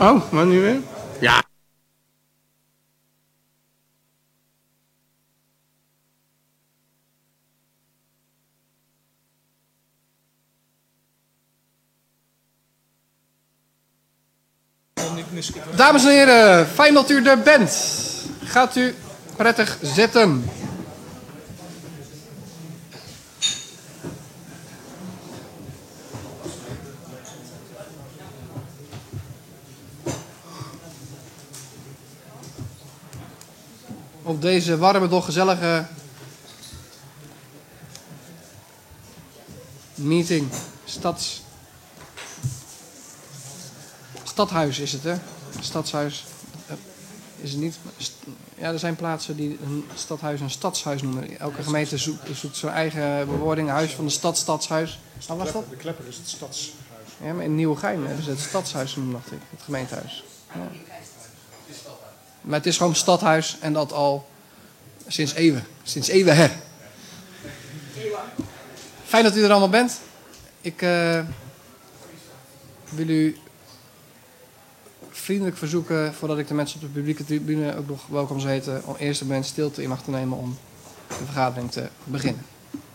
Oh, maar nu weer? Ja. Dames en heren, fijn dat u er bent. Gaat u prettig zitten. Op deze warme, doch gezellige meeting. Stadhuis is het, hè? Stadshuis is het niet. Ja, er zijn plaatsen die een stadhuis een stadshuis noemen. Elke gemeente zoekt zijn eigen bewoording. Huis van de stad, stadshuis. Wat was dat? De Klepper is het stadshuis. Ja, maar in Nieuwegein hebben ze het stadshuis genoemd, dacht ik. Het gemeentehuis. Ja. Maar het is gewoon stadhuis en dat al sinds eeuwen. Sinds eeuwen her. Fijn dat u er allemaal bent. Ik wil u vriendelijk verzoeken, voordat ik de mensen op de publieke tribune ook nog welkom zou heten, om eerst een moment stilte in acht te nemen om de vergadering te beginnen.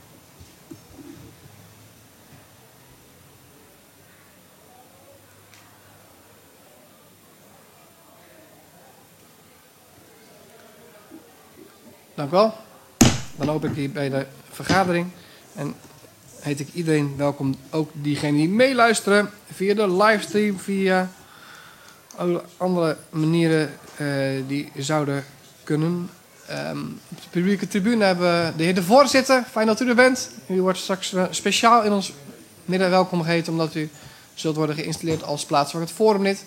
Dank u wel. Dan open ik hier bij de vergadering en heet ik iedereen welkom, ook diegenen die meeluisteren via de livestream, via andere manieren die zouden kunnen. Op de publieke tribune hebben we de heer De Voorzitter. Fijn dat u er bent. U wordt straks speciaal in ons midden welkom geheten, omdat u zult worden geïnstalleerd als plaatselijke forumlid.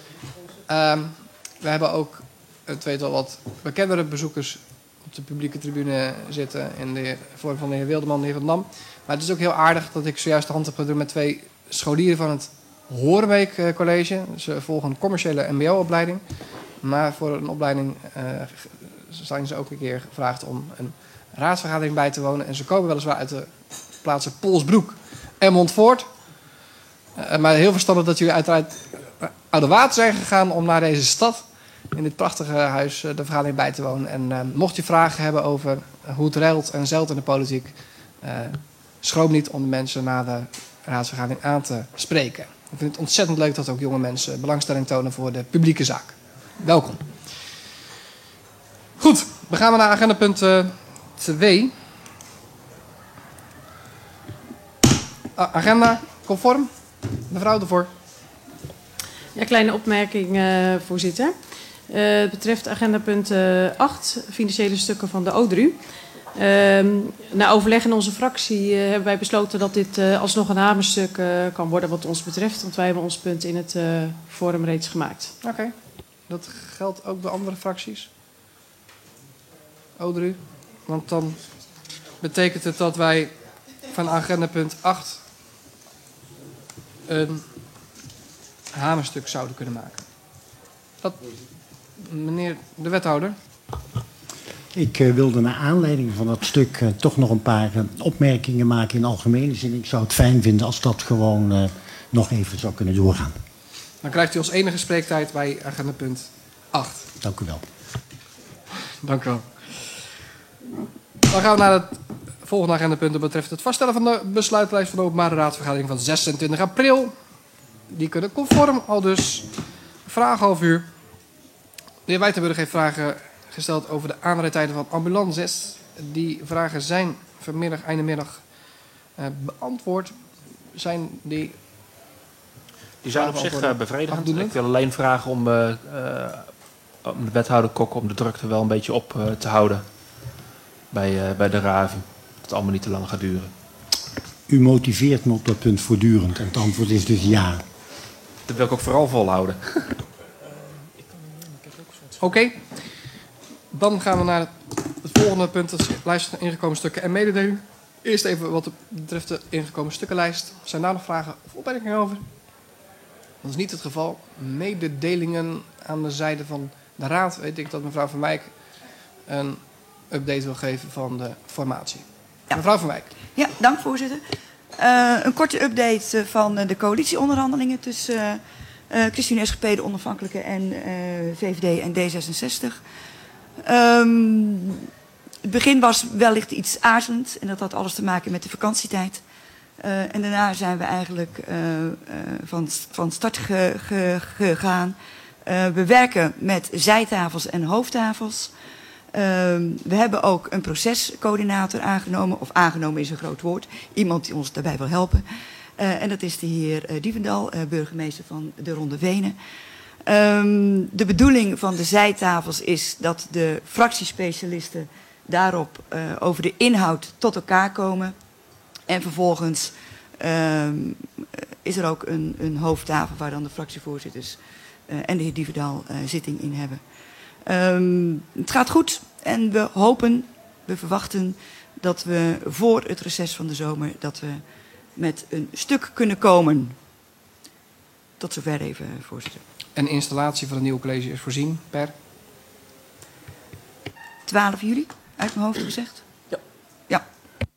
We hebben ook een tweetal wat bekendere bezoekers op de publieke tribune zitten in de vorm van de heer Wilderman en de heer Van Dam. Maar het is ook heel aardig dat ik zojuist de hand heb gedaan met twee scholieren van het Horenbeek College. Ze volgen een commerciële mbo-opleiding. Maar voor een opleiding zijn ze ook een keer gevraagd om een raadsvergadering bij te wonen. En ze komen weliswaar uit de plaatsen Polsbroek en Montfoort. Maar heel verstandig dat jullie uiteraard uit de water zijn gegaan om naar deze stad, in dit prachtige huis, de vergadering bij te wonen. En mocht je vragen hebben over hoe het ruilt en zeilt in de politiek, schroom niet om de mensen na de raadsvergadering aan te spreken. Ik vind het ontzettend leuk dat ook jonge mensen belangstelling tonen voor de publieke zaak. Welkom. Goed, we gaan naar agenda punt 2. Agenda conform. Mevrouw De Voor. Ja, kleine opmerking, voorzitter. Het betreft agenda punt 8, financiële stukken van de ODRU. Na overleg in onze fractie hebben wij besloten dat dit alsnog een hamerstuk kan worden wat ons betreft. Want wij hebben ons punt in het forum reeds gemaakt. Oké. Dat geldt ook bij andere fracties? ODRU? Want dan betekent het dat wij van agenda punt 8 een hamerstuk zouden kunnen maken. Dat, meneer de wethouder. Ik wilde naar aanleiding van dat stuk toch nog een paar opmerkingen maken in algemene zin. Ik zou het fijn vinden als dat gewoon nog even zou kunnen doorgaan. Dan krijgt u als enige spreektijd bij agenda punt 8. Dank u wel. Dank u wel. Dan gaan we naar het volgende agendapunt. Dat betreft het vaststellen van de besluitlijst van de openbare raadsvergadering van 26 april. Die kunnen conform al dus vragen over u. De heer Wijtenburg heeft vragen gesteld over de aanrijdtijden van ambulances. Die vragen zijn vanmiddag, einde middag, beantwoord. Zijn die... Die zijn op zich bevredigend. Ik wil alleen vragen om de wethouder Kok om de drukte wel een beetje op te houden bij de RAVU. Dat het allemaal niet te lang gaat duren. U motiveert me op dat punt voortdurend en het antwoord is dus ja. Dat wil ik ook vooral volhouden. Oké. Dan gaan we naar het volgende punt. Dat is de lijst van ingekomen stukken en mededeling. Eerst even wat betreft de ingekomen stukkenlijst. Zijn daar nog vragen of opmerkingen over? Dat is niet het geval. Mededelingen aan de zijde van de raad. Weet ik dat mevrouw Van Wijk een update wil geven van de formatie. Ja. Mevrouw Van Wijk. Ja, dank voorzitter. Een korte update van de coalitieonderhandelingen tussen ChristenUnie, SGP, de Onafhankelijke en VVD en D66. Het begin was wellicht iets aarzelend en dat had alles te maken met de vakantietijd. En daarna zijn we eigenlijk van start gegaan. We werken met zijtafels en hoofdtafels. We hebben ook een procescoördinator aangenomen. Of aangenomen is een groot woord. Iemand die ons daarbij wil helpen. En dat is de heer Dievendal, burgemeester van de Ronde Venen. De bedoeling van de zijtafels is dat de fractiespecialisten daarop over de inhoud tot elkaar komen. En vervolgens is er ook een hoofdtafel waar dan de fractievoorzitters en de heer Dievendal zitting in hebben. Het gaat goed en we verwachten dat we voor het reces van de zomer dat we met een stuk kunnen komen. Tot zover even, voorzitter. En de installatie van het nieuwe college is voorzien per? 12 juli, uit mijn hoofd gezegd. Ja. Ja.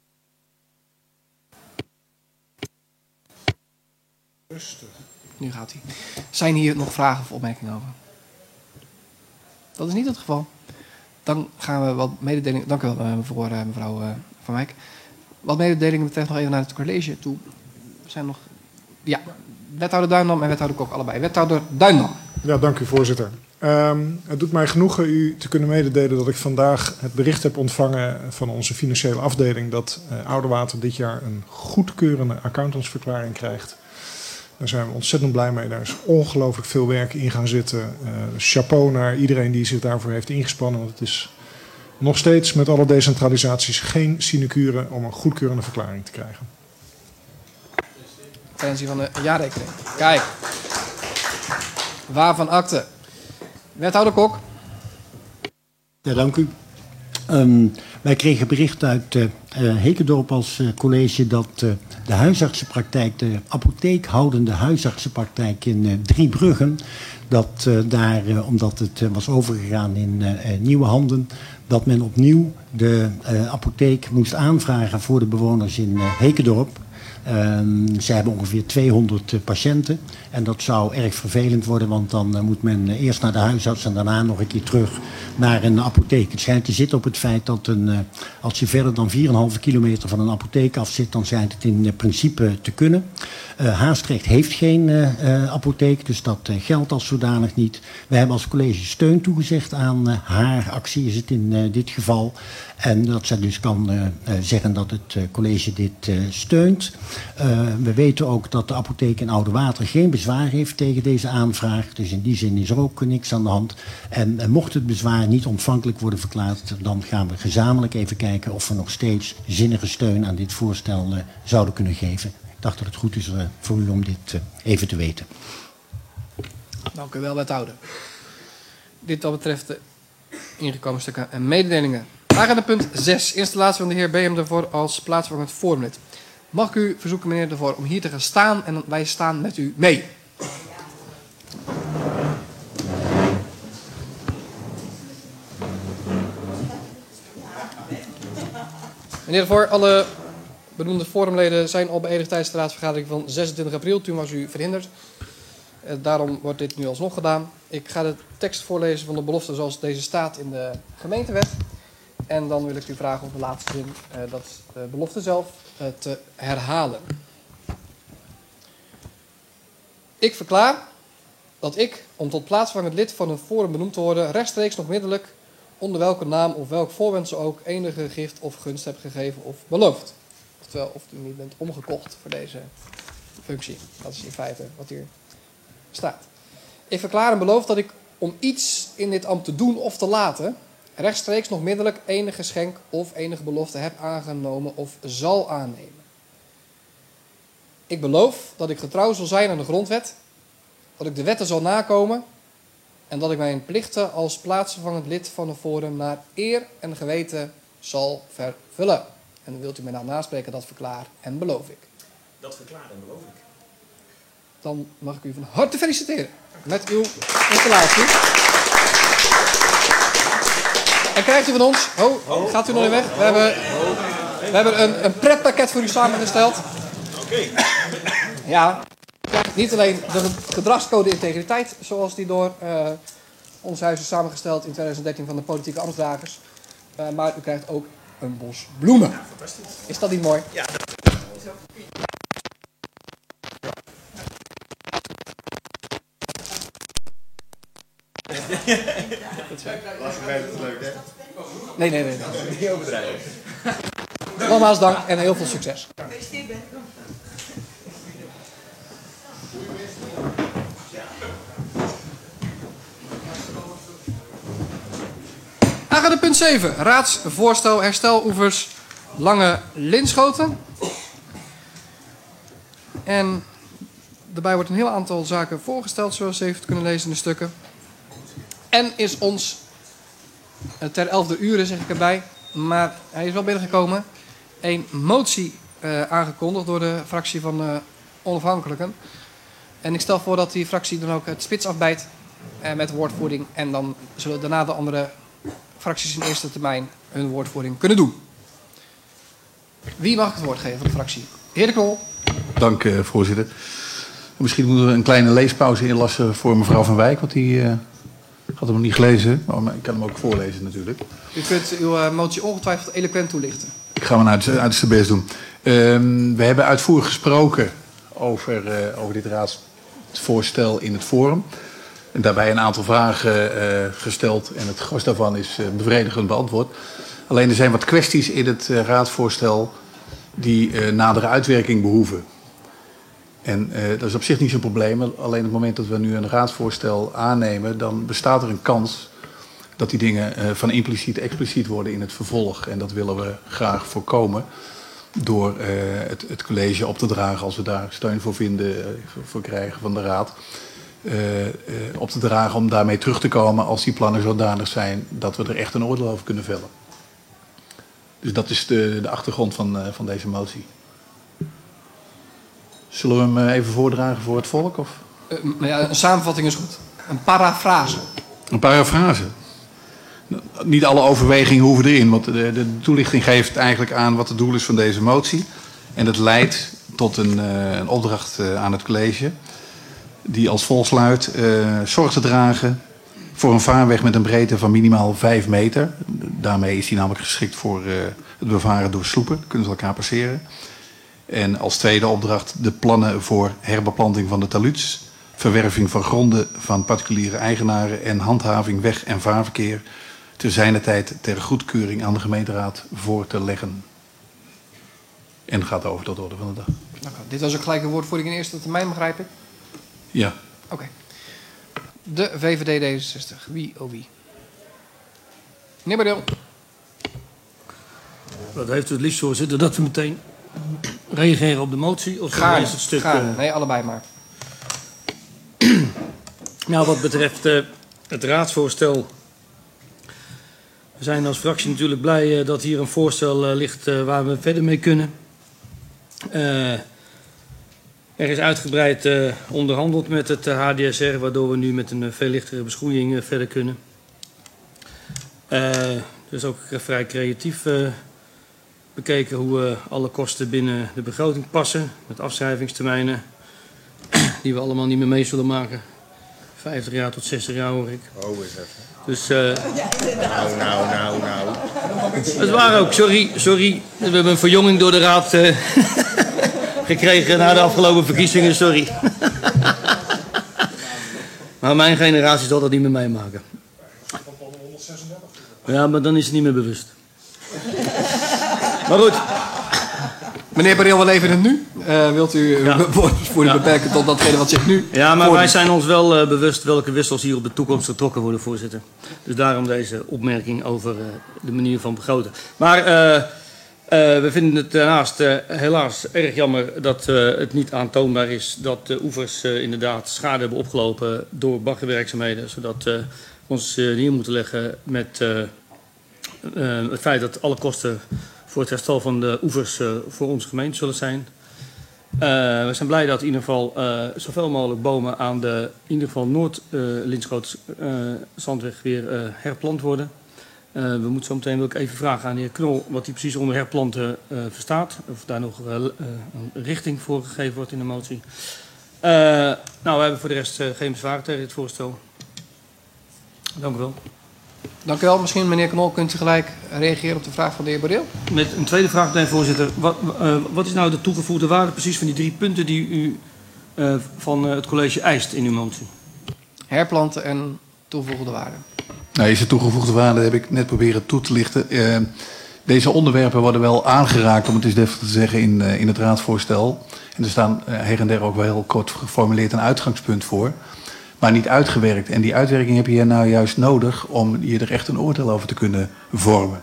Rustig. Nu gaat hij. Zijn hier nog vragen of opmerkingen over? Dat is niet het geval. Dan gaan we wat mededelingen... Dank u wel voor mevrouw Van Wijk. Wat mededelingen betreft nog even naar het college toe. We zijn nog... Ja, wethouder Duindam en wethouder Kok allebei. Wethouder Duindam. Ja, dank u voorzitter. Het doet mij genoegen u te kunnen mededelen dat ik vandaag het bericht heb ontvangen van onze financiële afdeling dat Oudewater dit jaar een goedkeurende accountantsverklaring krijgt. Daar zijn we ontzettend blij mee. Daar is ongelooflijk veel werk in gaan zitten. Chapeau naar iedereen die zich daarvoor heeft ingespannen. Want het is nog steeds met alle decentralisaties geen sinecure om een goedkeurende verklaring te krijgen. Ten aanzien van de jaarrekening. Kijk. Waarvan akte. Wethouder Kok. Ja, dank u. Wij kregen bericht uit Hekendorp als college dat de huisartsenpraktijk, de apotheekhoudende huisartsenpraktijk in Driebruggen, dat daar, omdat het was overgegaan in nieuwe handen, dat men opnieuw de apotheek moest aanvragen voor de bewoners in Hekendorp. Ze hebben ongeveer 200 patiënten en dat zou erg vervelend worden, want dan moet men eerst naar de huisarts en daarna nog een keer terug naar een apotheek. Het schijnt te zitten op het feit dat als je verder dan 4,5 kilometer van een apotheek af zit, dan schijnt het in principe te kunnen. Haastrecht heeft geen apotheek, dus dat geldt als zodanig niet. We hebben als college steun toegezegd aan haar actie, is het in dit geval. En dat zij dus kan zeggen dat het college dit steunt. We weten ook dat de apotheek in Oudewater geen bezwaar heeft tegen deze aanvraag. Dus in die zin is er ook niks aan de hand. En mocht het bezwaar niet ontvankelijk worden verklaard, dan gaan we gezamenlijk even kijken of we nog steeds zinnige steun aan dit voorstel zouden kunnen geven. Ik dacht dat het goed is voor u om dit even te weten. Dank u wel, wethouder. Dit wat betreft de ingekomen stukken en mededelingen. Agenda punt 6. Installatie van de heer B.M. ervoor als plaatsvervangend forumlid. Mag ik u verzoeken, meneer ervoor, om hier te gaan staan en wij staan met u mee. Meneer ervoor, alle benoemde forumleden zijn al beëdigd tijdens de raadsvergadering van 26 april. Toen was u verhinderd. Daarom wordt dit nu alsnog gedaan. Ik ga de tekst voorlezen van de belofte zoals deze staat in de gemeentewet. En dan wil ik u vragen om de laatste zin, dat is de belofte zelf, te herhalen. Ik verklaar dat ik, om tot plaatsvervangend lid van een forum benoemd te worden, rechtstreeks nog middelijk, onder welke naam of welk voorwendsel ook, enige gift of gunst heb gegeven of beloofd. Oftewel, of u niet bent omgekocht voor deze functie. Dat is in feite wat hier staat. Ik verklaar en beloof dat ik, om iets in dit ambt te doen of te laten, rechtstreeks nog middelijk enig geschenk of enige belofte heb aangenomen of zal aannemen. Ik beloof dat ik getrouw zal zijn aan de grondwet, dat ik de wetten zal nakomen en dat ik mijn plichten als plaatsvervangend lid van een forum naar eer en geweten zal vervullen. En dan wilt u mij nou naspreken, dat verklaar en beloof ik. Dat verklaar en beloof ik. Dan mag ik u van harte feliciteren met uw installatie. En krijgt u van ons... Oh, gaat u nog niet weg? We hebben een pretpakket voor u samengesteld. Oké. Ja. krijgt niet alleen de gedragscode integriteit, zoals die door ons huis is samengesteld in 2013 van de politieke ambtsdragers. Maar u krijgt ook een bos bloemen. Ja, fantastisch. Is dat niet mooi? Ja. Leuk, hè? Nee. Niet overdrijven. Nogmaals dank en heel veel succes. Gefeliciteerd, Ben. Agenda punt 7. Raadsvoorstel hersteloevers Lange Linschoten. En daarbij wordt een heel aantal zaken voorgesteld, zoals u heeft kunnen lezen in de stukken. En is ons ter 11e uur, zeg ik erbij, maar hij is wel binnengekomen, een motie aangekondigd door de fractie van Onafhankelijken. En ik stel voor dat die fractie dan ook het spits afbijt met woordvoering. En dan zullen daarna de andere fracties in eerste termijn hun woordvoering kunnen doen. Wie mag het woord geven van de fractie? De heer De Knol. Dank, voorzitter. Misschien moeten we een kleine leespauze inlassen voor mevrouw Van Wijk, want die had hem nog niet gelezen. Maar ik kan hem ook voorlezen natuurlijk. U kunt uw motie ongetwijfeld eloquent toelichten. Ik ga mijn uiterste best doen. We hebben uitvoerig gesproken over dit raadsvoorstel in het forum. En daarbij een aantal vragen gesteld en het gros daarvan is bevredigend beantwoord. Alleen er zijn wat kwesties in het raadsvoorstel die nadere uitwerking behoeven. En dat is op zich niet zo'n probleem. Alleen op het moment dat we nu een raadsvoorstel aannemen, dan bestaat er een kans dat die dingen van impliciet expliciet worden in het vervolg. En dat willen we graag voorkomen door het college op te dragen, als we daar steun voor vinden, voor krijgen van de raad. Op te dragen om daarmee terug te komen als die plannen zodanig zijn dat we er echt een oordeel over kunnen vellen. Dus dat is de achtergrond van deze motie. Zullen we hem even voordragen voor het volk? Of? Ja, een samenvatting is goed. Een parafrase. Een parafrase. Niet alle overwegingen hoeven erin, want de toelichting geeft eigenlijk aan wat het doel is van deze motie. En het leidt tot een opdracht aan het college, die als volgt luidt: zorg te dragen voor een vaarweg met een breedte van minimaal 5 meter. Daarmee is die namelijk geschikt voor het bevaren door sloepen. Dan kunnen ze elkaar passeren. En als tweede opdracht de plannen voor herbeplanting van de taluds, verwerving van gronden van particuliere eigenaren en handhaving weg- en vaarverkeer te zijner tijd ter goedkeuring aan de gemeenteraad voor te leggen. En gaat over tot de orde van de dag. Nou, dit was ook gelijk een woordvoering in eerste termijn, begrijp ik? Ja. Oké. De VVD D66. Wie, oh wie? Meneer Bardeel. Wat heeft u het liefst, voorzitter, dat we meteen reageren op de motie? Of Gaarne, het stuk, nee, allebei maar. Nou, wat betreft het raadsvoorstel. We zijn als fractie natuurlijk blij dat hier een voorstel ligt waar we verder mee kunnen. Er is uitgebreid onderhandeld met het HDSR, waardoor we nu met een veel lichtere beschroeiing verder kunnen. Dus ook vrij creatief bekeken hoe alle kosten binnen de begroting passen. Met afschrijvingstermijnen die we allemaal niet meer mee zullen maken. 50 jaar tot 60 jaar hoor ik. Oh, eens even. Dus, Nou. het waren ook, sorry. We hebben een verjonging door de raad gekregen na de afgelopen verkiezingen, sorry. Maar mijn generatie zal dat niet meer meemaken. Ja, maar dan is het niet meer bewust. Maar goed. Meneer Bardeel, wel even in het nu. Wilt u uw woordvoering beperken tot datgene wat zich nu... Ja, maar wij zijn ons wel bewust welke wissels hier op de toekomst getrokken worden, voorzitter. Dus daarom deze opmerking over de manier van begroten. Maar we vinden het daarnaast helaas erg jammer dat het niet aantoonbaar is dat de oevers inderdaad schade hebben opgelopen door baggerwerkzaamheden. Zodat we ons neer moeten leggen met het feit dat alle kosten voor het herstel van de oevers voor onze gemeente zullen zijn. We zijn blij dat in ieder geval zoveel mogelijk bomen aan de in ieder geval Noord-Linschoot zandweg weer herplant worden. We moeten zo meteen ook even vragen aan de heer Knol wat hij precies onder herplanten verstaat. Of daar nog een richting voor gegeven wordt in de motie. Nou, we hebben voor de rest geen bezwaar tegen dit voorstel. Dank u wel. Dank u wel. Misschien, meneer Knol, kunt u gelijk reageren op de vraag van de heer Boreel? Met een tweede vraag, meneer voorzitter. Wat is nou de toegevoegde waarde precies van die 3 punten die u van het college eist in uw motie? Herplanten en toegevoegde waarde. Nou, deze toegevoegde waarde heb ik net proberen toe te lichten. Deze onderwerpen worden wel aangeraakt, om het eens even te zeggen, in het raadsvoorstel. En er staan her en der ook wel heel kort geformuleerd een uitgangspunt voor. Maar niet uitgewerkt. En die uitwerking heb je nou juist nodig om je er echt een oordeel over te kunnen vormen.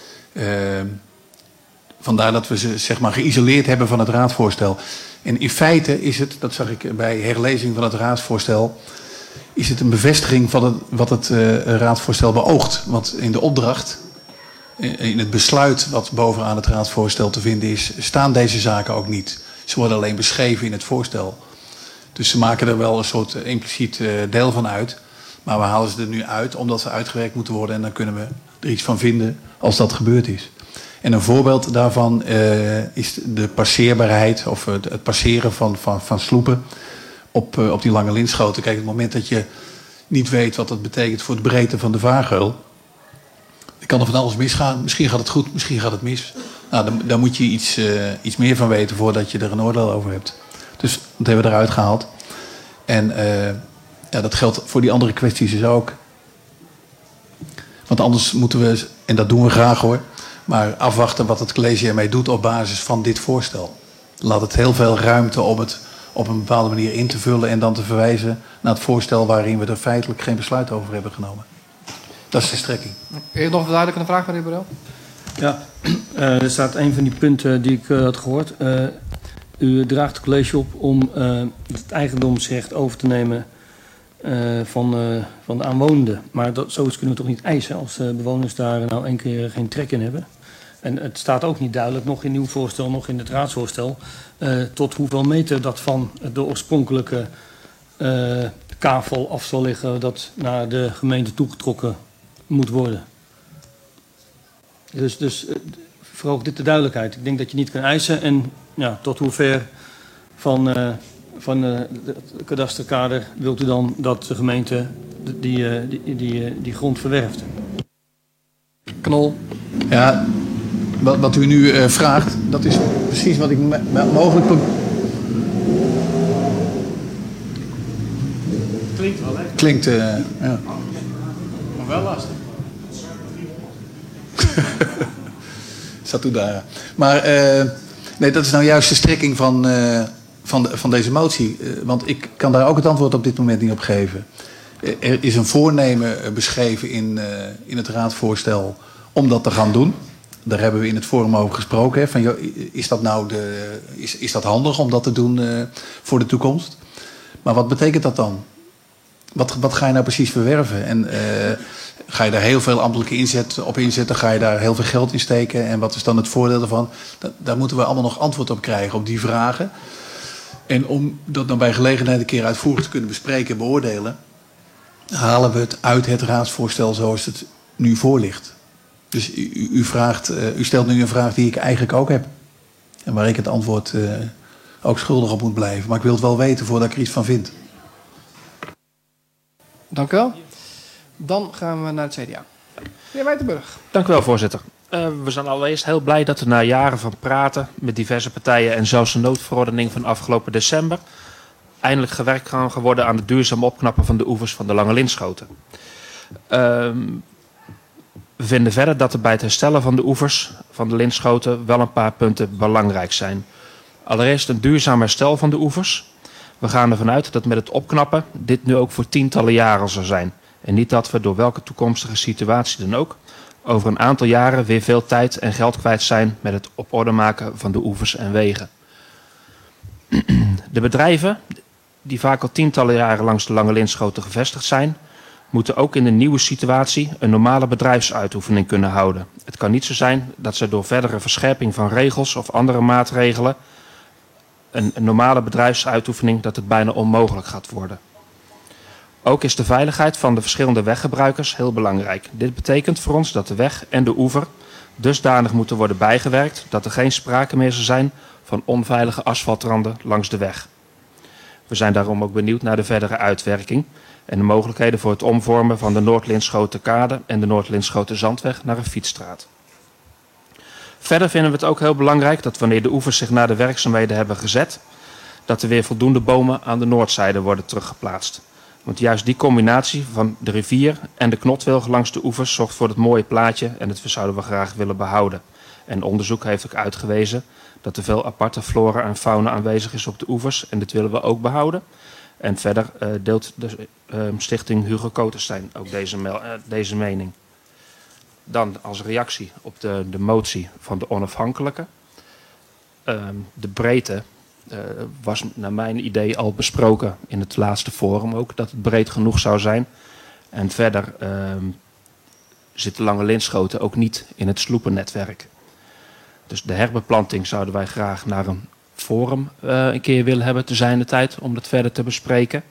Vandaar dat we ze zeg maar geïsoleerd hebben van het raadsvoorstel. En in feite is het, dat zag ik bij herlezing van het raadsvoorstel, is het een bevestiging van wat het raadsvoorstel beoogt. Want in de opdracht, in het besluit wat bovenaan het raadsvoorstel te vinden is, staan deze zaken ook niet. Ze worden alleen beschreven in het voorstel. Dus ze maken er wel een soort impliciet deel van uit. Maar we halen ze er nu uit omdat ze uitgewerkt moeten worden. En dan kunnen we er iets van vinden als dat gebeurd is. En een voorbeeld daarvan is de passeerbaarheid of het passeren van sloepen op die lange linschoten. Kijk, op het moment dat je niet weet wat dat betekent voor de breedte van de vaargeul, dan kan er van alles misgaan. Misschien gaat het goed, misschien gaat het mis. Nou, daar moet je iets meer van weten voordat je er een oordeel over hebt. Dus dat hebben we eruit gehaald. En dat geldt voor die andere kwesties dus ook. Want anders moeten we, en dat doen we graag hoor, maar afwachten wat het college ermee doet op basis van dit voorstel. Laat het heel veel ruimte om het op een bepaalde manier in te vullen en dan te verwijzen naar het voorstel waarin we er feitelijk geen besluit over hebben genomen. Dat is de strekking. Heeft nog een verduidelijkende vraag, meneer Boreel? Ja, er staat een van die punten die ik had gehoord. U draagt het college op om het eigendomsrecht over te nemen van de aanwonenden. Maar zoiets kunnen we toch niet eisen als bewoners daar nou 1 keer geen trek in hebben. En het staat ook niet duidelijk, nog in uw voorstel, nog in het raadsvoorstel, tot hoeveel meter dat van de oorspronkelijke kavel af zal liggen dat naar de gemeente toegetrokken moet worden. Dus verhoog dit de duidelijkheid. Ik denk dat je niet kan eisen en ja, tot hoever van het kadasterkader wilt u dan dat de gemeente die grond verwerft? Knol. Ja, wat u nu vraagt, dat is precies wat ik mogelijk... Klinkt wel, hè? Klinkt, ja. Maar wel lastig. Zat u daar. Maar nee, dat is nou juist de strekking van deze motie. Want ik kan daar ook het antwoord op dit moment niet op geven. Er is een voornemen beschreven in het raadsvoorstel om dat te gaan doen. Daar hebben we in het forum over gesproken. Hè, van, joh, is dat nou is dat handig om dat te doen voor de toekomst? Maar wat betekent dat dan? Wat ga je nou precies verwerven? En ga je daar heel veel ambtelijke inzet op inzetten? Ga je daar heel veel geld in steken? En wat is dan het voordeel ervan? Daar moeten we allemaal nog antwoord op krijgen, op die vragen. En om dat dan bij gelegenheid een keer uitvoerig te kunnen bespreken en beoordelen, halen we het uit het raadsvoorstel zoals het nu voor ligt. Dus u stelt nu een vraag die ik eigenlijk ook heb. En waar ik het antwoord ook schuldig op moet blijven. Maar ik wil het wel weten voordat ik er iets van vind. Dank u wel. Dan gaan we naar het CDA. Meneer Wijtenburg. Dank u wel, voorzitter. We zijn allereerst heel blij dat er na jaren van praten met diverse partijen en zelfs een noodverordening van afgelopen december eindelijk gewerkt kan worden aan het duurzaam opknappen van de oevers van de Lange Linschoten. We vinden verder dat er bij het herstellen van de oevers van de Linschoten wel een paar punten belangrijk zijn. Allereerst een duurzaam herstel van de oevers. We gaan ervan uit dat met het opknappen dit nu ook voor tientallen jaren zal zijn. En niet dat we door welke toekomstige situatie dan ook over een aantal jaren weer veel tijd en geld kwijt zijn met het op orde maken van de oevers en wegen. De bedrijven die vaak al tientallen jaren langs de Lange Linschoten gevestigd zijn, moeten ook in de nieuwe situatie een normale bedrijfsuitoefening kunnen houden. Het kan niet zo zijn dat ze door verdere verscherping van regels of andere maatregelen een normale bedrijfsuitoefening dat het bijna onmogelijk gaat worden. Ook is de veiligheid van de verschillende weggebruikers heel belangrijk. Dit betekent voor ons dat de weg en de oever dusdanig moeten worden bijgewerkt dat er geen sprake meer zal zijn van onveilige asfaltranden langs de weg. We zijn daarom ook benieuwd naar de verdere uitwerking en de mogelijkheden voor het omvormen van de Noord-Linschoterkade en de Noord-Linschoterzandweg naar een fietsstraat. Verder vinden we het ook heel belangrijk dat wanneer de oevers zich naar de werkzaamheden hebben gezet, dat er weer voldoende bomen aan de noordzijde worden teruggeplaatst. Want juist die combinatie van de rivier en de knotwilg langs de oevers zorgt voor het mooie plaatje en dat zouden we graag willen behouden. En onderzoek heeft ook uitgewezen dat er veel aparte flora en fauna aanwezig is op de oevers en dit willen we ook behouden. En verder deelt de stichting Hugo Koterstein ook deze mening. Dan als reactie op de motie van de onafhankelijke. De breedte was naar mijn idee al besproken in het laatste forum ook, dat het breed genoeg zou zijn. En verder zit de Lange Linschoten ook niet in het sloepennetwerk. Dus de herbeplanting zouden wij graag naar een forum een keer willen hebben te zijner tijd om dat verder te bespreken.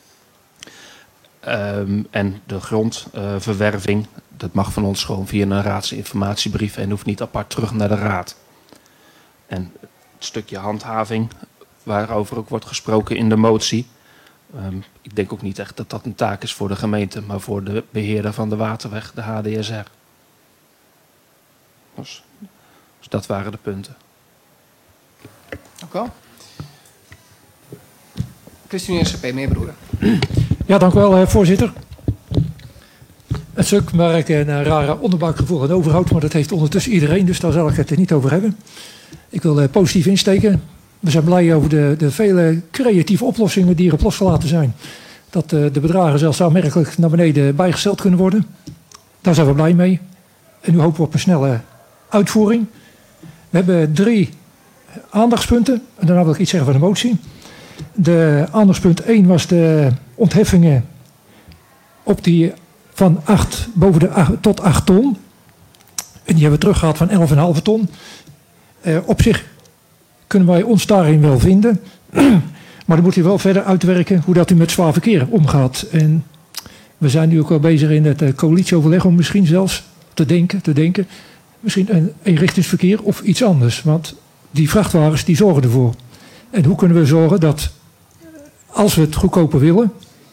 En de grondverwerving, dat mag van ons gewoon via een raadsinformatiebrief en hoeft niet apart terug naar de raad. En het stukje handhaving, waarover ook wordt gesproken in de motie. Ik denk ook niet echt dat dat een taak is voor de gemeente, maar voor de beheerder van de waterweg, de HDSR. Dus dat waren de punten. Dank u wel. ChristenUnie SGP, meneer Broeder. Ja, dank u wel, voorzitter. Het stuk waar ik een rare onderbuikgevoel aan overhoud, maar dat heeft ondertussen iedereen, dus daar zal ik het niet over hebben. Ik wil positief insteken. We zijn blij over de vele creatieve oplossingen die erop losgelaten zijn. Dat de bedragen zelfs aanmerkelijk naar beneden bijgesteld kunnen worden. Daar zijn we blij mee. En nu hopen we op een snelle uitvoering. We hebben 3 aandachtspunten. En daarna wil ik iets zeggen van de motie. De aandachtspunt 1 was de ontheffingen op die van 8 tot 8 ton. En die hebben we teruggehaald van 11,5 ton. Op zich kunnen wij ons daarin wel vinden. Maar dan moet u wel verder uitwerken hoe dat u met zwaar verkeer omgaat. En we zijn nu ook wel bezig in het coalitieoverleg om misschien zelfs te denken. Misschien een eenrichtingsverkeer of iets anders. Want die vrachtwagens die zorgen ervoor. En hoe kunnen we zorgen dat als we het goedkoper willen,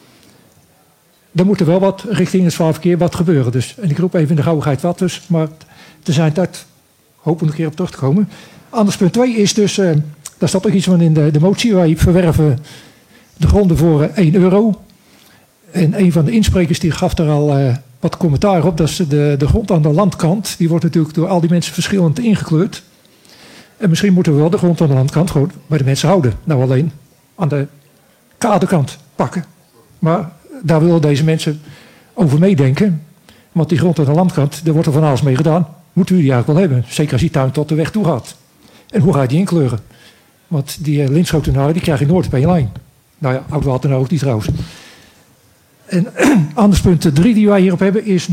dan moet er wel wat richting het zwaar verkeer wat gebeuren. Dus, en ik roep even in de gauwigheid wat dus. Maar er zijn tijd, hopen een keer op terug te komen. Anders punt 2 is dus, daar staat ook iets van in de motie. Wij verwerven de gronden voor €1. En een van de insprekers die gaf daar al wat commentaar op. Dat is de grond aan de landkant. Die wordt natuurlijk door al die mensen verschillend ingekleurd. En misschien moeten we wel de grond aan de landkant gewoon bij de mensen houden. Nou alleen aan de kaderkant pakken. Maar daar willen deze mensen over meedenken. Want die grond aan de landkant, daar wordt er van alles mee gedaan. Moeten we die eigenlijk wel hebben. Zeker als die tuin tot de weg toe gaat. En hoe ga je die inkleuren? Want die Linschotenaren die krijg je nooit op één lijn. Nou ja, Oud-Water nou ook niet trouwens. En anders punt 3 die wij hierop hebben is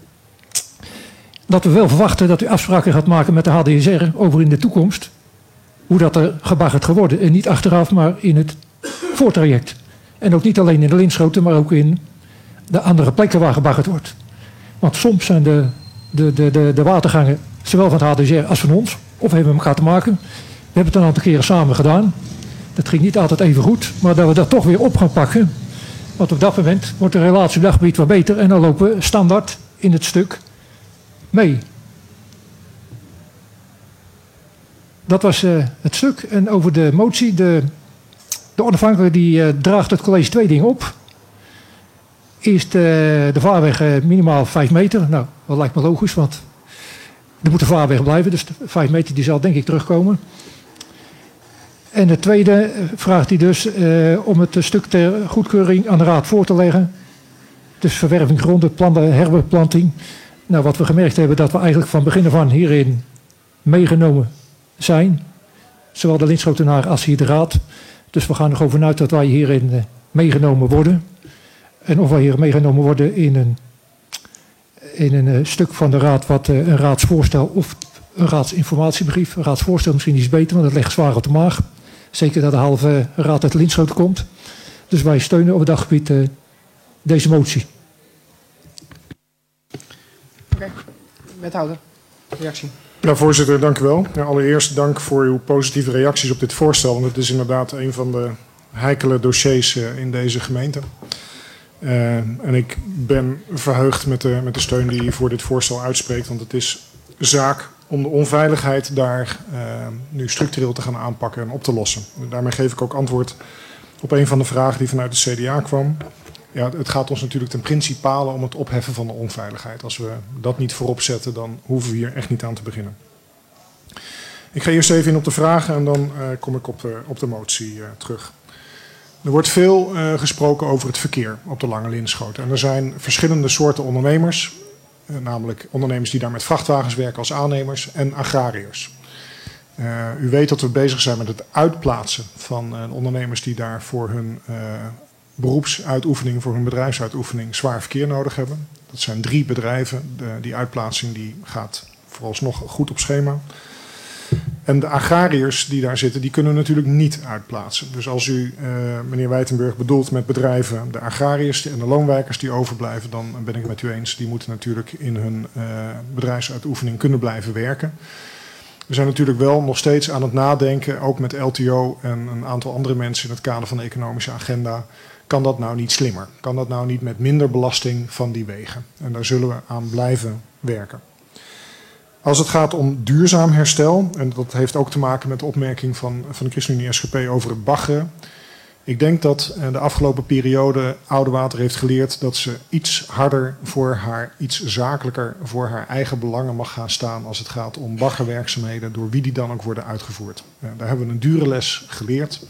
dat we wel verwachten dat u afspraken gaat maken met de HDSR over in de toekomst. Hoe dat er gebaggerd gaat worden. En niet achteraf, maar in het voortraject. En ook niet alleen in de Linschoten, maar ook in de andere plekken waar gebaggerd wordt. Want soms zijn de watergangen, zowel van het HDSR als van ons, of hebben we elkaar te maken. We hebben het een aantal keren samen gedaan. Dat ging niet altijd even goed, maar dat we dat toch weer op gaan pakken. Want op dat moment wordt de relatie op dat gebied wat beter en dan lopen we standaard in het stuk mee. Dat was het stuk. En over de motie, de onafhankelijke die draagt het college 2 dingen op. Eerst de vaarweg minimaal 5 meter. Nou, dat lijkt me logisch, want er moet een vaarweg blijven. Dus de 5 meter die zal denk ik terugkomen. En de tweede vraagt hij dus om het stuk ter goedkeuring aan de raad voor te leggen. Dus verwerving gronden, herbeplanting. Nou, wat we gemerkt hebben, dat we eigenlijk van begin af aan hierin meegenomen zijn. Zowel de Linschotenaar als hier de raad. Dus we gaan er gewoon vanuit dat wij hierin meegenomen worden. En of wij hier meegenomen worden in een stuk van de raad wat een raadsvoorstel of een raadsinformatiebrief. Een raadsvoorstel misschien iets beter, want dat legt zwaar op de maag. Zeker dat de halve raad uit Linschoten komt. Dus wij steunen op het daggebied deze motie. Oké. Wethouder, reactie. Ja, voorzitter, dank u wel. Ja, allereerst dank voor uw positieve reacties op dit voorstel. Want het is inderdaad een van de heikele dossiers in deze gemeente. En ik ben verheugd met de steun die u voor dit voorstel uitspreekt. Want het is zaak om de onveiligheid daar nu structureel te gaan aanpakken en op te lossen. Daarmee geef ik ook antwoord op een van de vragen die vanuit de CDA kwam. Ja, het gaat ons natuurlijk ten principale om het opheffen van de onveiligheid. Als we dat niet voorop zetten, dan hoeven we hier echt niet aan te beginnen. Ik ga eerst even in op de vragen en dan kom ik op de motie terug. Er wordt veel gesproken over het verkeer op de Lange Linschoten. En er zijn verschillende soorten ondernemers. Namelijk ondernemers die daar met vrachtwagens werken als aannemers en agrariërs. U weet dat we bezig zijn met het uitplaatsen van ondernemers die daar voor hun beroepsuitoefening, voor hun bedrijfsuitoefening zwaar verkeer nodig hebben. Dat zijn 3 bedrijven. Die uitplaatsing die gaat vooralsnog goed op schema. En de agrariërs die daar zitten, die kunnen natuurlijk niet uitplaatsen. Dus als u, meneer Wijtenburg, bedoelt met bedrijven de agrariërs en de loonwerkers die overblijven, dan ben ik het met u eens. Die moeten natuurlijk in hun bedrijfsuitoefening kunnen blijven werken. We zijn natuurlijk wel nog steeds aan het nadenken, ook met LTO en een aantal andere mensen in het kader van de economische agenda. Kan dat nou niet slimmer? Kan dat nou niet met minder belasting van die wegen? En daar zullen we aan blijven werken. Als het gaat om duurzaam herstel, en dat heeft ook te maken met de opmerking van de ChristenUnie SGP over het baggeren. Ik denk dat de afgelopen periode Oudewater heeft geleerd dat ze iets harder iets zakelijker voor haar eigen belangen mag gaan staan als het gaat om baggerwerkzaamheden, door wie die dan ook worden uitgevoerd. Daar hebben we een dure les geleerd.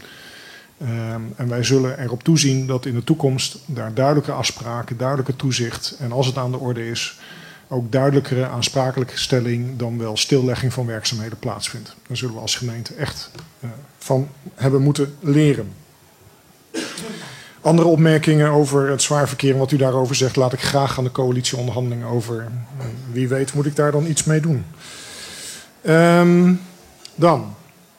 En wij zullen erop toezien dat in de toekomst daar duidelijke afspraken, duidelijke toezicht en als het aan de orde is, ook duidelijkere aansprakelijkstelling dan wel stillegging van werkzaamheden plaatsvindt. Daar zullen we als gemeente echt van hebben moeten leren. Andere opmerkingen over het zwaar verkeer en wat u daarover zegt, laat ik graag aan de coalitieonderhandelingen over. Wie weet moet ik daar dan iets mee doen. Dan.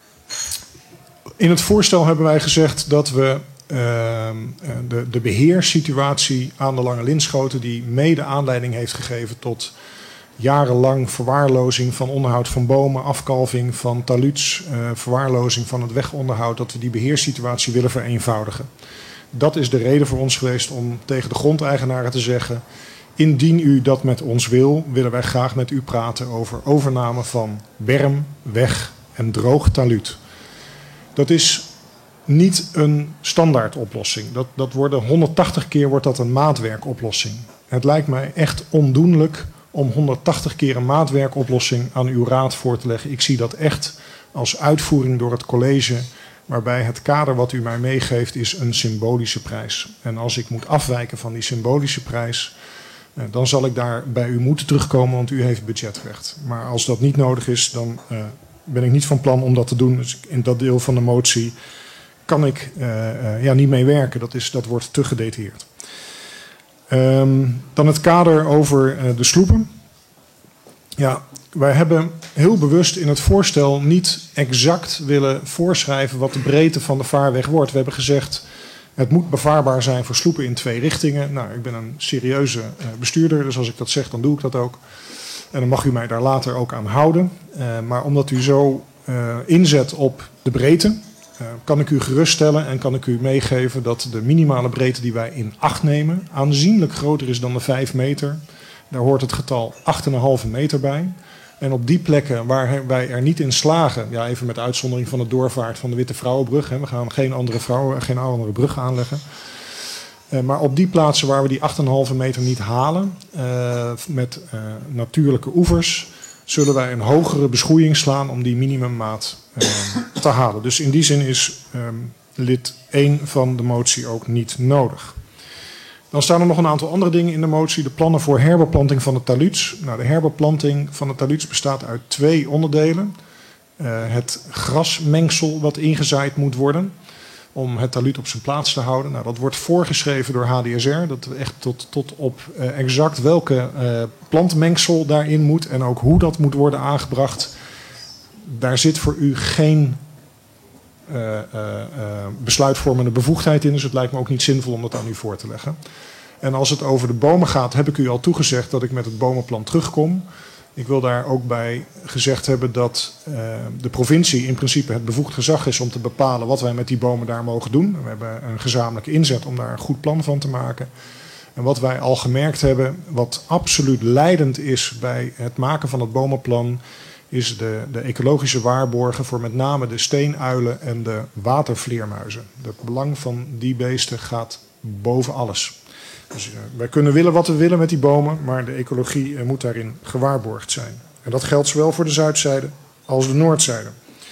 In het voorstel hebben wij gezegd dat we de beheerssituatie aan de Lange Linschoten, die mede aanleiding heeft gegeven tot jarenlang verwaarlozing van onderhoud van bomen, afkalving van taluds, verwaarlozing van het wegonderhoud, dat we die beheerssituatie willen vereenvoudigen. Dat is de reden voor ons geweest om tegen de grondeigenaren te zeggen, indien u dat met ons wil, willen wij graag met u praten over overname van berm, weg en droog talud. Dat is niet een standaard oplossing. Dat worden 180 keer wordt dat een maatwerkoplossing. Het lijkt mij echt ondoenlijk om 180 keer een maatwerkoplossing aan uw raad voor te leggen. Ik zie dat echt als uitvoering door het college, waarbij het kader wat u mij meegeeft is een symbolische prijs. En als ik moet afwijken van die symbolische prijs, dan zal ik daar bij u moeten terugkomen, want u heeft budgetrecht. Maar als dat niet nodig is, dan ben ik niet van plan om dat te doen. Dus in dat deel van de motie kan ik niet mee werken. Dat wordt te gedetailleerd. Dan het kader over de sloepen. Ja, wij hebben heel bewust in het voorstel niet exact willen voorschrijven wat de breedte van de vaarweg wordt. We hebben gezegd, het moet bevaarbaar zijn voor sloepen in 2 richtingen. Nou, ik ben een serieuze bestuurder, dus als ik dat zeg, dan doe ik dat ook. En dan mag u mij daar later ook aan houden. Maar omdat u zo inzet op de breedte, kan ik u geruststellen en kan ik u meegeven dat de minimale breedte die wij in acht nemen aanzienlijk groter is dan de 5 meter. Daar hoort het getal 8,5 meter bij. En op die plekken waar wij er niet in slagen, ja, even met uitzondering van de doorvaart van de Witte Vrouwenbrug, we gaan geen andere brug aanleggen. Maar op die plaatsen waar we die 8,5 meter niet halen, met natuurlijke oevers, zullen wij een hogere beschoeiing slaan om die minimummaat te halen. Dus in die zin is lid 1 van de motie ook niet nodig. Dan staan er nog een aantal andere dingen in de motie. De plannen voor herbeplanting van de taluds. Nou, de herbeplanting van de taluds bestaat uit 2 onderdelen. Het grasmengsel wat ingezaaid moet worden om het talud op zijn plaats te houden. Nou, dat wordt voorgeschreven door HDSR. Dat echt tot op exact welke plantmengsel daarin moet en ook hoe dat moet worden aangebracht. Daar zit voor u geen besluitvormende bevoegdheid in. Dus het lijkt me ook niet zinvol om dat aan u voor te leggen. En als het over de bomen gaat, heb ik u al toegezegd dat ik met het bomenplan terugkom. Ik wil daar ook bij gezegd hebben dat de provincie in principe het bevoegd gezag is om te bepalen wat wij met die bomen daar mogen doen. We hebben een gezamenlijke inzet om daar een goed plan van te maken. En wat wij al gemerkt hebben, wat absoluut leidend is bij het maken van het bomenplan, is de ecologische waarborgen voor met name de steenuilen en de watervleermuizen. Het belang van die beesten gaat boven alles. Dus wij kunnen willen wat we willen met die bomen, maar de ecologie moet daarin gewaarborgd zijn. En dat geldt zowel voor de zuidzijde als de noordzijde.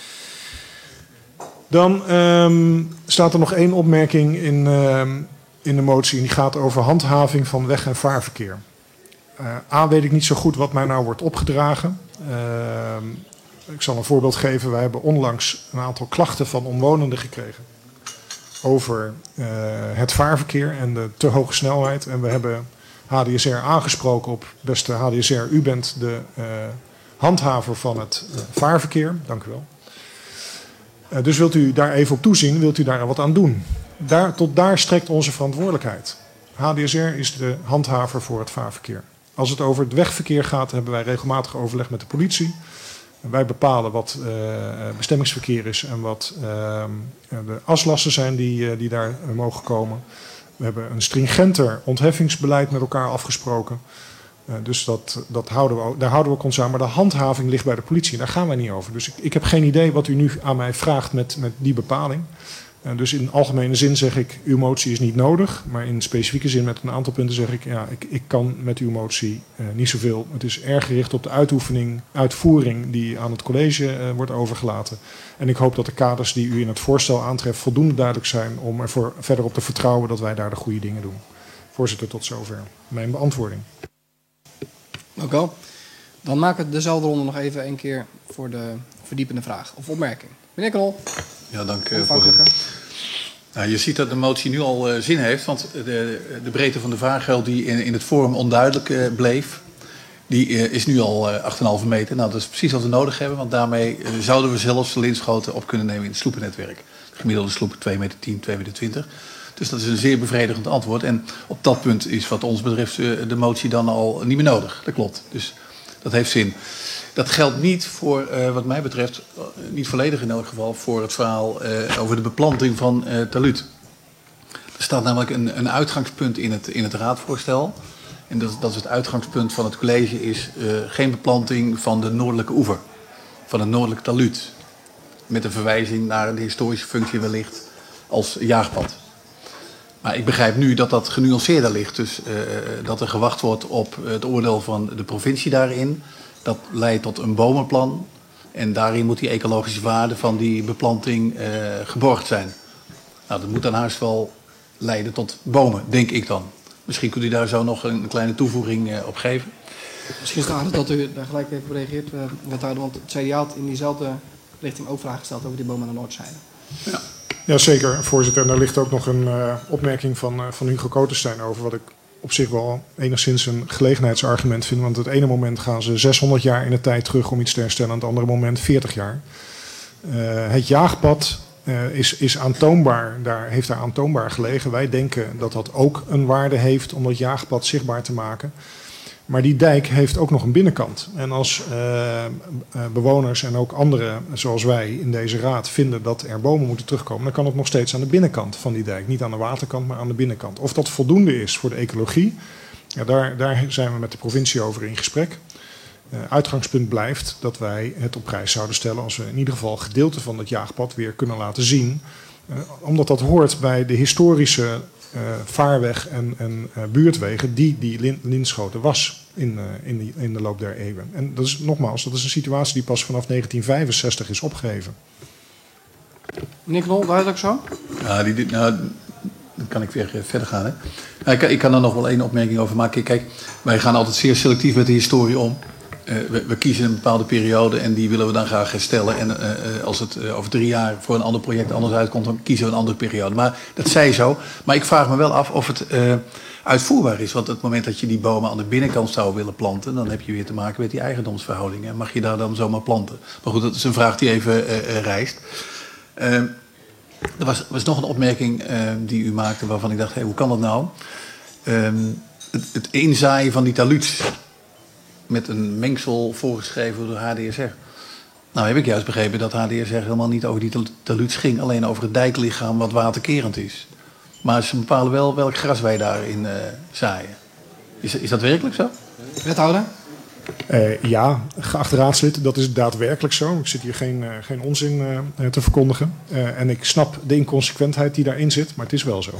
Dan staat er nog één opmerking in de motie en die gaat over handhaving van weg- en vaarverkeer. Weet ik niet zo goed wat mij nou wordt opgedragen. Ik zal een voorbeeld geven. Wij hebben onlangs een aantal klachten van omwonenden gekregen over het vaarverkeer en de te hoge snelheid. En we hebben HDSR aangesproken op, beste HDSR, u bent de handhaver van het vaarverkeer. Dank u wel. Dus wilt u daar even op toezien, wilt u daar wat aan doen? Tot daar strekt onze verantwoordelijkheid. HDSR is de handhaver voor het vaarverkeer. Als het over het wegverkeer gaat, hebben wij regelmatig overleg met de politie. Wij bepalen wat bestemmingsverkeer is en wat de aslasten zijn die daar mogen komen. We hebben een stringenter ontheffingsbeleid met elkaar afgesproken. Dus daar houden we ook ons aan. Maar de handhaving ligt bij de politie en daar gaan wij niet over. Dus ik heb geen idee wat u nu aan mij vraagt met die bepaling. Dus in algemene zin zeg ik, uw motie is niet nodig. Maar in specifieke zin met een aantal punten zeg ik, ja, ik kan met uw motie niet zoveel. Het is erg gericht op de uitvoering die aan het college wordt overgelaten. En ik hoop dat de kaders die u in het voorstel aantreft voldoende duidelijk zijn om ervoor verder op te vertrouwen dat wij daar de goede dingen doen. Voorzitter, tot zover mijn beantwoording. Dank u wel. Dan maken we dezelfde ronde nog even een keer voor de verdiepende vraag of opmerking. Meneer Knol. Ja, dank voorzitter. Nou, je ziet dat de motie nu al zin heeft, want de breedte van de vaargeul die in het forum onduidelijk bleef, die is nu al 8,5 meter. Nou, dat is precies wat we nodig hebben, want daarmee zouden we zelfs de Linschoten op kunnen nemen in het sloepennetwerk. De gemiddelde sloep 2,10 meter, 2,20 meter. Dus dat is een zeer bevredigend antwoord. En op dat punt is wat ons betreft de motie dan al niet meer nodig. Dat klopt. Dus dat heeft zin. Dat geldt niet voor, wat mij betreft, niet volledig in elk geval, voor het verhaal over de beplanting van talud. Er staat namelijk een uitgangspunt in het raadvoorstel. En dat is het uitgangspunt van het college, is geen beplanting van de noordelijke oever. Van het noordelijke talud. Met een verwijzing naar de historische functie wellicht als jaagpad. Maar ik begrijp nu dat dat genuanceerder ligt. Dus dat er gewacht wordt op het oordeel van de provincie daarin. Dat leidt tot een bomenplan. En daarin moet die ecologische waarde van die beplanting geborgd zijn. Nou, dat moet dan haast wel leiden tot bomen, denk ik dan. Misschien kunt u daar zo nog een kleine toevoeging op geven. Misschien is het aardig dat u daar gelijk even op reageert, wethouder. Want het CDA had in diezelfde richting ook vragen gesteld over die bomen aan de noordzijde. Ja. Ja, zeker, voorzitter. En daar ligt ook nog een opmerking van Hugo Kotenstein over, wat ik op zich wel enigszins een gelegenheidsargument vind. Want het ene moment gaan ze 600 jaar in de tijd terug om iets te herstellen, en het andere moment 40 jaar. Het jaagpad is aantoonbaar, heeft daar aantoonbaar gelegen. Wij denken dat dat ook een waarde heeft om dat jaagpad zichtbaar te maken. Maar die dijk heeft ook nog een binnenkant. En als bewoners en ook anderen, zoals wij in deze raad, vinden dat er bomen moeten terugkomen, dan kan het nog steeds aan de binnenkant van die dijk. Niet aan de waterkant, maar aan de binnenkant. Of dat voldoende is voor de ecologie, ja, daar zijn we met de provincie over in gesprek. Uitgangspunt blijft dat wij het op prijs zouden stellen als we in ieder geval gedeelte van het jaagpad weer kunnen laten zien. Omdat dat hoort bij de historische vaarweg en buurtwegen die Linschoten was in de loop der eeuwen. En dat is nogmaals, dat is een situatie die pas vanaf 1965 is opgeheven. Meneer Knol, duidelijk zo? Ja, dan kan ik weer verder gaan. Hè? Nou, ik kan er nog wel één opmerking over maken. Kijk, wij gaan altijd zeer selectief met de historie om. We kiezen een bepaalde periode en die willen we dan graag herstellen. En als het over 3 jaar voor een ander project anders uitkomt, dan kiezen we een andere periode. Maar dat zij zo. Maar ik vraag me wel af of het uitvoerbaar is. Want op het moment dat je die bomen aan de binnenkant zou willen planten, dan heb je weer te maken met die eigendomsverhoudingen. Mag je daar dan zomaar planten? Maar goed, dat is een vraag die even rijst. Er was nog een opmerking die u maakte waarvan ik dacht, hey, hoe kan dat nou? Het inzaaien van die taluds. met een mengsel voorgeschreven door HDSR. Nou heb ik juist begrepen dat HDSR helemaal niet over die taluds ging. Alleen over het dijklichaam wat waterkerend is. Maar ze bepalen wel welk gras wij daarin zaaien. Is dat werkelijk zo? Wethouder? Ja, geachte raadslid, dat is daadwerkelijk zo. Ik zit hier geen onzin te verkondigen. En ik snap de inconsequentheid die daarin zit, maar het is wel zo.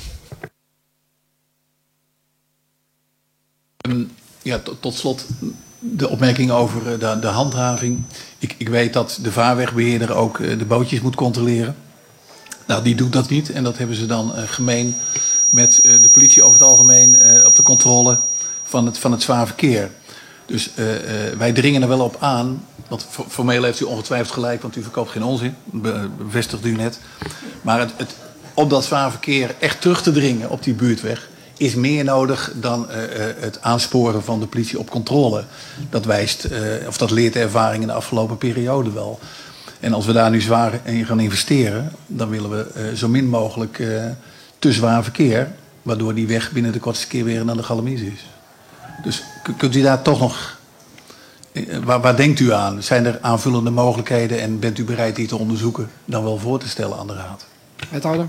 Ja, tot slot de opmerking over de handhaving. Ik weet dat de vaarwegbeheerder ook de bootjes moet controleren. Nou, die doet dat niet. En dat hebben ze dan gemeen met de politie over het algemeen op de controle van het zwaar verkeer. Dus wij dringen er wel op aan. Want formeel heeft u ongetwijfeld gelijk, want u verkoopt geen onzin. Bevestigt u net. Maar op dat zwaar verkeer echt terug te dringen op die buurtweg is meer nodig dan het aansporen van de politie op controle. Dat wijst, of dat leert de ervaring in de afgelopen periode wel. En als we daar nu zwaar in gaan investeren, dan willen we zo min mogelijk te zwaar verkeer, waardoor die weg binnen de kortste keer weer naar de Galamise is. Dus kunt u daar toch nog, waar denkt u aan? Zijn er aanvullende mogelijkheden en bent u bereid die te onderzoeken dan wel voor te stellen aan de Raad? Wethouder?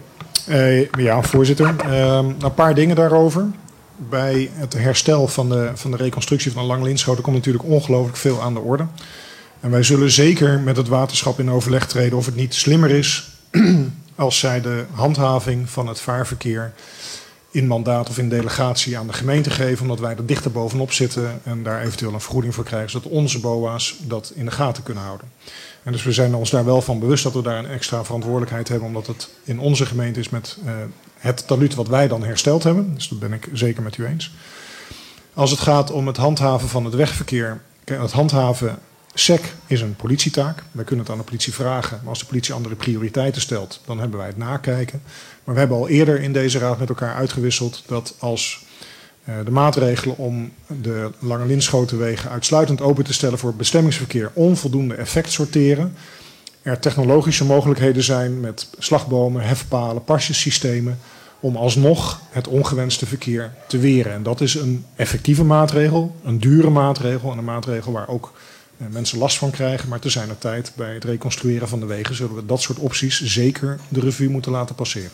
Ja, voorzitter. Een paar dingen daarover. Bij het herstel van de reconstructie van de Lange Linschoten komt natuurlijk ongelooflijk veel aan de orde. En wij zullen zeker met het waterschap in overleg treden of het niet slimmer is als zij de handhaving van het vaarverkeer in mandaat of in delegatie aan de gemeente geven, omdat wij er dichter bovenop zitten en daar eventueel een vergoeding voor krijgen, zodat onze BOA's dat in de gaten kunnen houden. En dus we zijn ons daar wel van bewust dat we daar een extra verantwoordelijkheid hebben, omdat het in onze gemeente is met het talud wat wij dan hersteld hebben. Dus dat ben ik zeker met u eens. Als het gaat om het handhaven van het wegverkeer, het handhaven SEC is een politietaak. Wij kunnen het aan de politie vragen, maar als de politie andere prioriteiten stelt, dan hebben wij het nakijken. Maar we hebben al eerder in deze raad met elkaar uitgewisseld dat als de maatregelen om de Lange Linschotenwegen uitsluitend open te stellen voor bestemmingsverkeer onvoldoende effect sorteren, er technologische mogelijkheden zijn met slagbomen, hefpalen, pasjesystemen om alsnog het ongewenste verkeer te weren. En dat is een effectieve maatregel, een dure maatregel en een maatregel waar ook mensen last van krijgen. Maar te zijner tijd bij het reconstrueren van de wegen zullen we dat soort opties zeker de revue moeten laten passeren.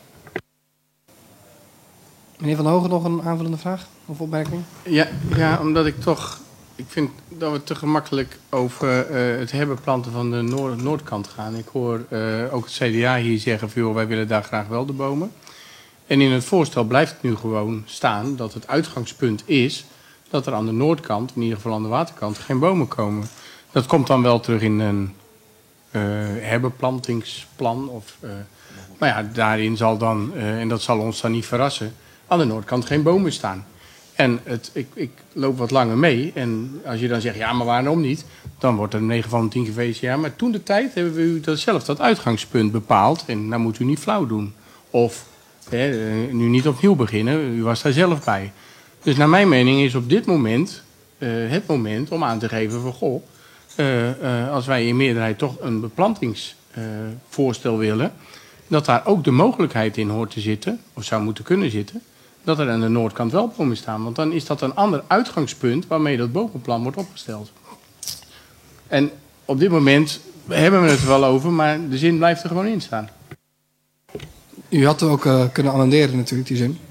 Meneer Van Hogen, nog een aanvullende vraag of opmerking? Ja, omdat ik vind dat we te gemakkelijk over het herbeplanten van de noordkant gaan. Ik hoor ook het CDA hier zeggen van, joh, wij willen daar graag wel de bomen. En in het voorstel blijft het nu gewoon staan dat het uitgangspunt is dat er aan de noordkant, in ieder geval aan de waterkant, geen bomen komen. Dat komt dan wel terug in een herbeplantingsplan. Maar ja, daarin zal dan, en dat zal ons dan niet verrassen, aan de noordkant geen bomen staan. En ik loop wat langer mee. En als je dan zegt, ja, maar waarom niet? Dan wordt er 9 van 10 geweest. Ja, maar toen de tijd hebben we u zelf dat uitgangspunt bepaald. En nou moet u niet flauw doen. Of nu niet opnieuw beginnen. U was daar zelf bij. Dus naar mijn mening is op dit moment het moment om aan te geven van, goh, als wij in meerderheid toch een beplantingsvoorstel willen, dat daar ook de mogelijkheid in hoort te zitten, of zou moeten kunnen zitten, dat er aan de noordkant wel bomen staan. Want dan is dat een ander uitgangspunt waarmee dat bomenplan wordt opgesteld. En op dit moment hebben we het er wel over, maar de zin blijft er gewoon in staan. U had ook kunnen amenderen natuurlijk, die zin.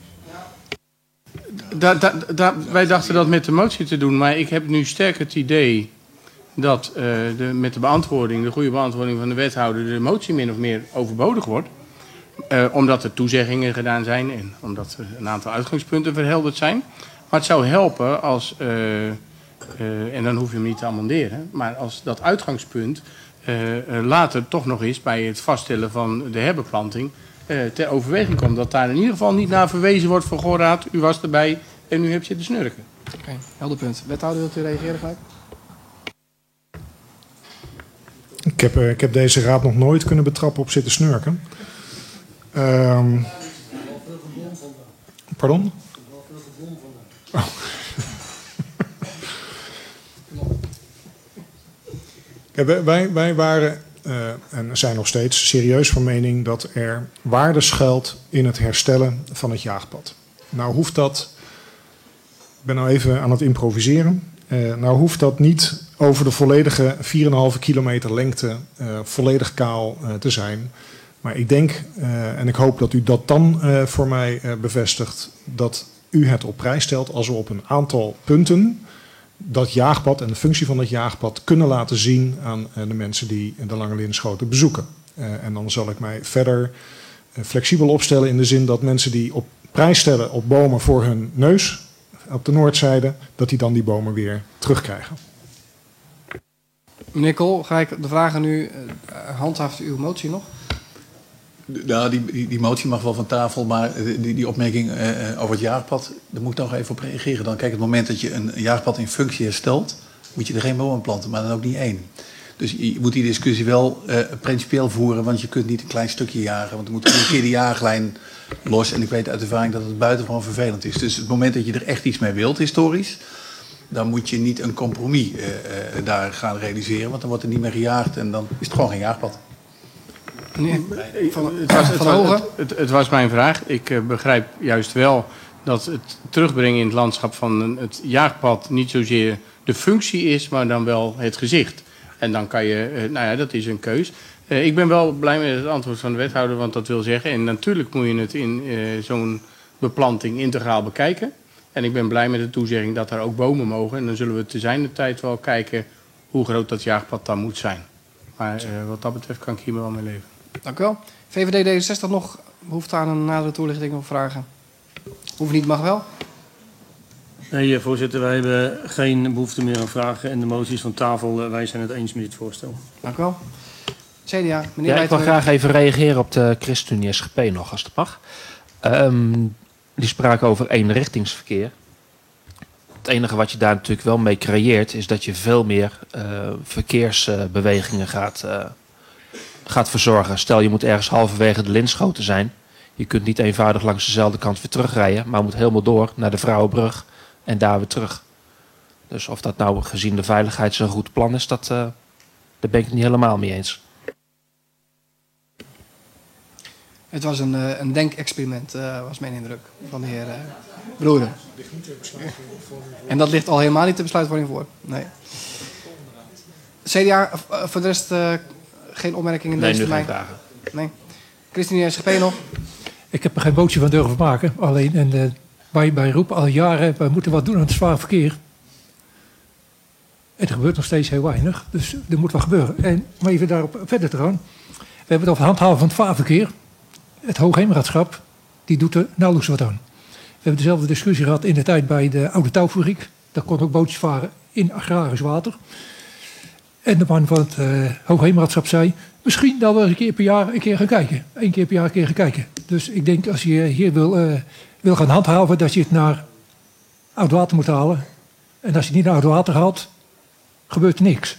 Wij dachten dat met de motie te doen, maar ik heb nu sterk het idee dat met de beantwoording, de goede beantwoording van de wethouder, de motie min of meer overbodig wordt. Omdat er toezeggingen gedaan zijn en omdat er een aantal uitgangspunten verhelderd zijn. Maar het zou helpen als, en dan hoef je hem niet te amenderen, maar als dat uitgangspunt later toch nog eens bij het vaststellen van de herbeplanting ter overweging komt. Dat daar in ieder geval niet naar verwezen wordt van, goh raad, u was erbij en nu heb je te snurken. Oké, helder punt. Wethouder, wilt u reageren gelijk? Ik heb deze raad nog nooit kunnen betrappen op zitten snurken. Pardon? Oh. Wij waren en zijn nog steeds serieus van mening dat er waarde schuilt in het herstellen van het jaagpad. Nou hoeft dat ben nou even aan het improviseren. Nou hoeft dat niet over de volledige 4,5 kilometer lengte volledig kaal te zijn. Maar ik denk, en ik hoop dat u dat dan voor mij bevestigt, dat u het op prijs stelt als we op een aantal punten dat jaagpad en de functie van dat jaagpad kunnen laten zien aan de mensen die de Lange Linschoten bezoeken. En dan zal ik mij verder flexibel opstellen in de zin dat mensen die op prijs stellen op bomen voor hun neus op de noordzijde, dat die dan die bomen weer terugkrijgen. Meneer Kool, ga ik de vragen nu, handhaaft u uw motie nog? Nou, die motie mag wel van tafel, maar die opmerking over het jaagpad, daar moet ik nog even op reageren. Dan kijk, het moment dat je een jaagpad in functie herstelt, moet je er geen bomen planten, maar dan ook niet één. Dus je moet die discussie wel principieel voeren, want je kunt niet een klein stukje jagen. Want dan moet een keer de jaaglijn los. En ik weet uit ervaring dat het buitengewoon vervelend is. Dus het moment dat je er echt iets mee wilt, historisch, dan moet je niet een compromis daar gaan realiseren. Want dan wordt er niet meer gejaagd en dan is het gewoon geen jaagpad. Nee, het was mijn vraag. Ik begrijp juist wel dat het terugbrengen in het landschap van het jaagpad niet zozeer de functie is, maar dan wel het gezicht. En dan kan je, nou ja, dat is een keus. Ik ben wel blij met het antwoord van de wethouder, want dat wil zeggen, en natuurlijk moet je het in zo'n beplanting integraal bekijken. En ik ben blij met de toezegging dat er ook bomen mogen. En dan zullen we te zijner tijd wel kijken hoe groot dat jaagpad dan moet zijn. Maar wat dat betreft kan ik hier wel mee leven. Dank u wel. VVD D66 nog behoefte aan een nadere toelichting of vragen? Hoeft niet, mag wel. Nee, voorzitter, wij hebben geen behoefte meer aan vragen. En de motie is van tafel. Wij zijn het eens met dit voorstel. Dank u wel. CDA, meneer Ja, ik wil graag even reageren op de ChristenUnie SGP nog, als het mag. Die spraken over eenrichtingsverkeer. Het enige wat je daar natuurlijk wel mee creëert, is dat je veel meer verkeersbewegingen gaat verzorgen. Stel, je moet ergens halverwege de Linschoten zijn. Je kunt niet eenvoudig langs dezelfde kant weer terugrijden, maar moet helemaal door naar de Vrouwenbrug en daar weer terug. Dus of dat nou gezien de veiligheid zo'n goed plan is, daar ben ik het niet helemaal mee eens. Het was een denkexperiment, was mijn indruk, van de heer Broeder. En dat ligt al helemaal niet ter besluitvorming voor. Nee. CDA, voor de rest geen opmerkingen in deze termijn? Nee, nu geen vragen. Nee. ChristenUnie SGP nog? Ik heb er geen motie van durven maken. Alleen, en wij roepen al jaren, wij moeten wat doen aan het zwaar verkeer. En er gebeurt nog steeds heel weinig, dus er moet wat gebeuren. En om even daarop verder te gaan. We hebben het over het handhaven van het vaarverkeer. Het Hoogheemraadschap, die doet er nauwelijks wat aan. We hebben dezelfde discussie gehad in de tijd bij de oude touwfabriek. Daar kon ook bootjes varen in agrarisch water. En de man van het Hoogheemraadschap zei, misschien dat we een keer per jaar een keer gaan kijken. 1 keer per jaar een keer gaan kijken. Dus ik denk, als je hier wil gaan handhaven, dat je het naar oud water moet halen. En als je het niet naar oud water haalt, gebeurt er niks.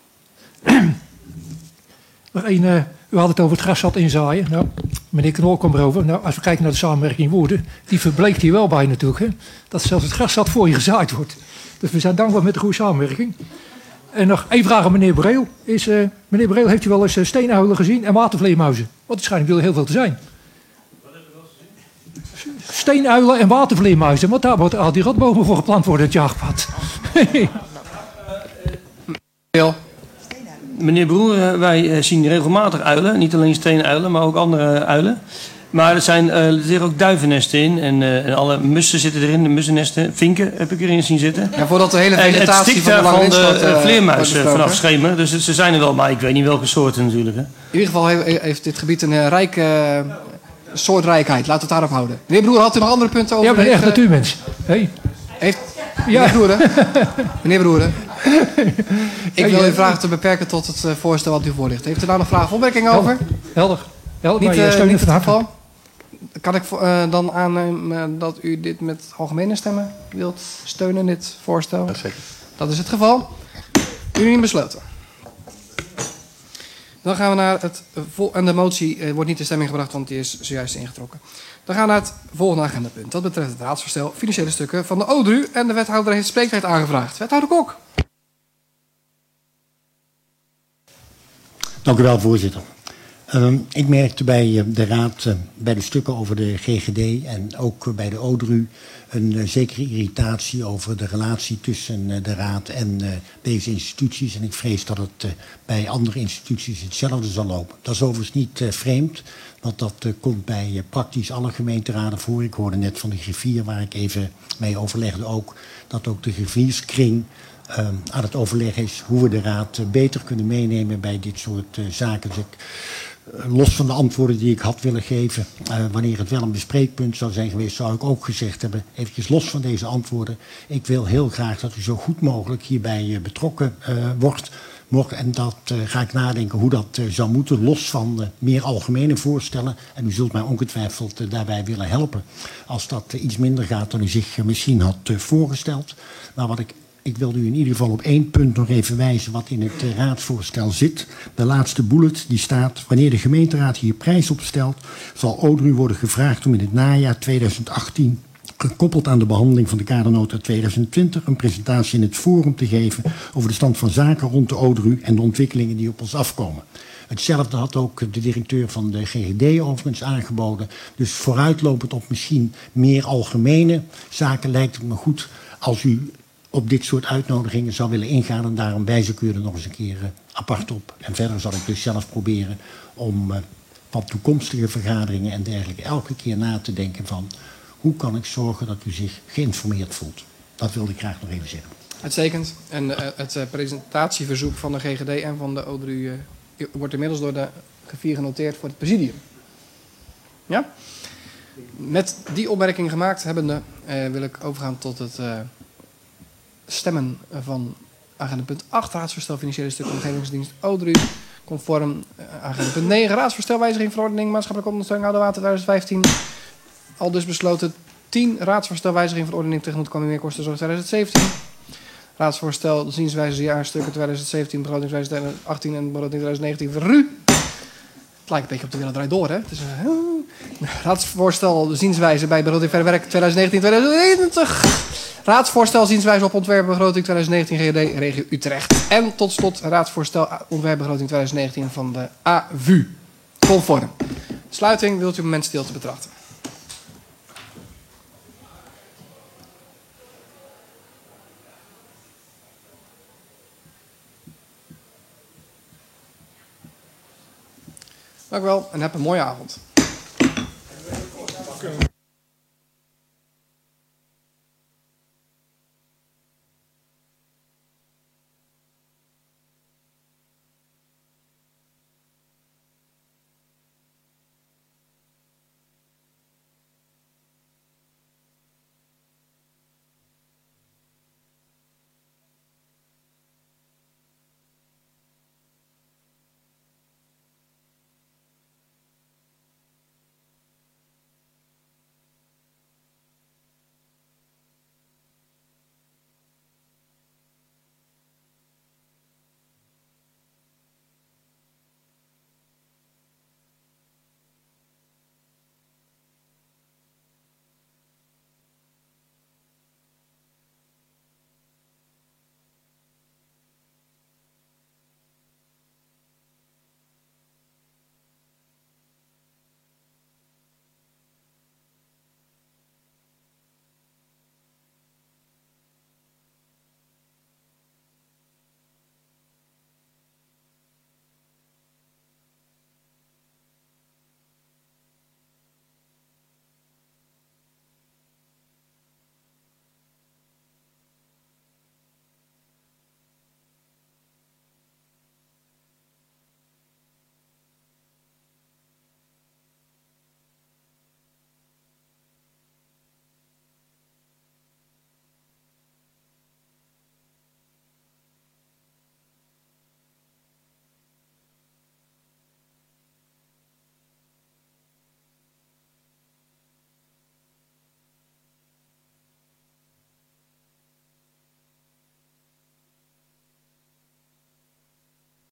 Nog één, u had het over het grasvat inzaaien. Nou, meneer Knol kwam erover. Nou, als we kijken naar de samenwerking in Woerden, die verbleekt hier wel bij natuurlijk. Hè? Dat zelfs het grasvat voor je gezaaid wordt. Dus we zijn dankbaar met de goede samenwerking. En nog één vraag aan meneer Breel. Meneer Breel, heeft u wel eens steenuilen gezien en watervleermuizen? Want waarschijnlijk wil er heel veel te zijn. Wat heb je wel eens gezien? Steenuilen en watervleermuizen. Want daar wordt al die rotbomen voor geplant worden, het jaagpad. Meneer Broer, wij zien regelmatig uilen. Niet alleen steenuilen, maar ook andere uilen. Maar er zitten ook duivennesten in. En alle mussen zitten erin. De mussennesten. Vinken heb ik erin zien zitten. Ja, voordat de hele vegetatie en het van de vleermuizen vanaf schemen. Dus ze zijn er wel, maar ik weet niet welke soorten natuurlijk. Hè. In ieder geval heeft dit gebied een rijke soortrijkheid. Laten we het daarop houden. Meneer Broer, had u nog andere punten over? Ja, ik ben echt natuurmens. Hey. Meneer Broer, meneer Broer. Ik wil uw vraag te beperken tot het voorstel wat u voor ligt. Heeft u daar nog vragen of opmerkingen over? Helder. Niet het geval. Kan ik dan aannemen dat u dit met algemene stemmen wilt steunen, dit voorstel? Zeker. Dat is het geval. Unaniem besloten. Dan gaan we naar het en de motie wordt niet in stemming gebracht, want die is zojuist ingetrokken. Dan gaan we naar het volgende agendapunt. Dat betreft het raadsvoorstel financiële stukken van de ODRU. En de wethouder heeft spreektijd aangevraagd. Wethouder Kok. Dank u wel, voorzitter. Ik merkte bij de Raad, bij de stukken over de GGD en ook bij de ODRU een zekere irritatie over de relatie tussen de Raad en deze instituties. En ik vrees dat het bij andere instituties hetzelfde zal lopen. Dat is overigens niet vreemd, want dat komt bij praktisch alle gemeenteraden voor. Ik hoorde net van de griffier, waar ik even mee overlegde ook, dat ook de griffierskring aan het overleg is hoe we de Raad beter kunnen meenemen bij dit soort zaken. Dus los van de antwoorden die ik had willen geven, wanneer het wel een bespreekpunt zou zijn geweest, zou ik ook gezegd hebben, eventjes los van deze antwoorden, ik wil heel graag dat u zo goed mogelijk hierbij betrokken wordt. En dat ga ik nadenken hoe dat zou moeten, los van meer algemene voorstellen. En u zult mij ongetwijfeld daarbij willen helpen als dat iets minder gaat dan u zich misschien had voorgesteld. Maar wat ik wilde u in ieder geval op 1 punt nog even wijzen wat in het raadsvoorstel zit. De laatste bullet die staat: wanneer de gemeenteraad hier prijs op stelt, zal ODRU worden gevraagd om in het najaar 2018, gekoppeld aan de behandeling van de kadernota 2020, een presentatie in het forum te geven over de stand van zaken rond de ODRU en de ontwikkelingen die op ons afkomen. Hetzelfde had ook de directeur van de GGD overigens aangeboden. Dus vooruitlopend op misschien meer algemene zaken lijkt het me goed als u op dit soort uitnodigingen zou willen ingaan. En daarom wijs ik u er nog eens een keer apart op. En verder zal ik dus zelf proberen om van toekomstige vergaderingen en dergelijke elke keer na te denken van hoe kan ik zorgen dat u zich geïnformeerd voelt. Dat wilde ik graag nog even zeggen. Uitstekend. En het presentatieverzoek van de GGD en van de ODRU wordt inmiddels door de griffier genoteerd voor het presidium. Ja? Met die opmerking gemaakt hebbende wil ik overgaan tot het stemmen van agenda punt 8, raadsvoorstel financiële stuk omgevingsdienst ODRU, conform agenda punt 9, raadsvoorstel wijziging verordening maatschappelijke ondersteuning Oudewater 2015. Al dus besloten 10, raadsvoorstel wijziging verordening tegemoetkoming meerkosten zorg 2017. Raadsvoorstel zienswijze jaarstukken 2017, begroting 2018 en begroting 2019 verru. Het lijkt een beetje op de wereld draait door, hè? Het is raadsvoorstel zienswijze bij begroting verwerk 2019-2021. Raadsvoorstel zienswijze op ontwerpbegroting 2019 GGD regio Utrecht. En tot slot raadsvoorstel ontwerpbegroting 2019 van de AVU. Conform. Sluiting wilt u een moment stilte betrachten. Dank u wel en heb een mooie avond.